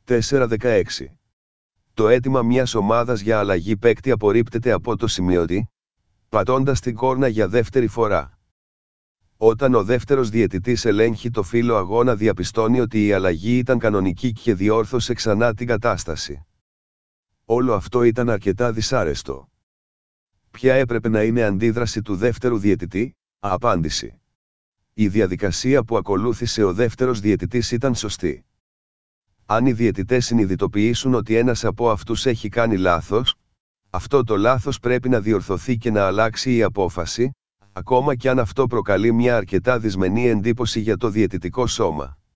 4-16. Το αίτημα μιας ομάδας για αλλαγή παίκτη απορρίπτεται από το σημειωτή, πατώντας την κόρνα για δεύτερη φορά. Όταν ο δεύτερος διαιτητής ελέγχει το φύλλο αγώνα, διαπιστώνει ότι η αλλαγή ήταν κανονική και διόρθωσε ξανά την κατάσταση. Όλο αυτό ήταν αρκετά δυσάρεστο. Ποια έπρεπε να είναι αντίδραση του δεύτερου διαιτητή? Απάντηση. Η διαδικασία που ακολούθησε ο δεύτερος διαιτητής ήταν σωστή. Αν οι διαιτητές συνειδητοποιήσουν ότι ένας από αυτούς έχει κάνει λάθος, αυτό το λάθος πρέπει να διορθωθεί και να αλλάξει η απόφαση, ακόμα κι αν αυτό προκαλεί μια αρκετά δυσμενή εντύπωση για το διαιτητικό σώμα.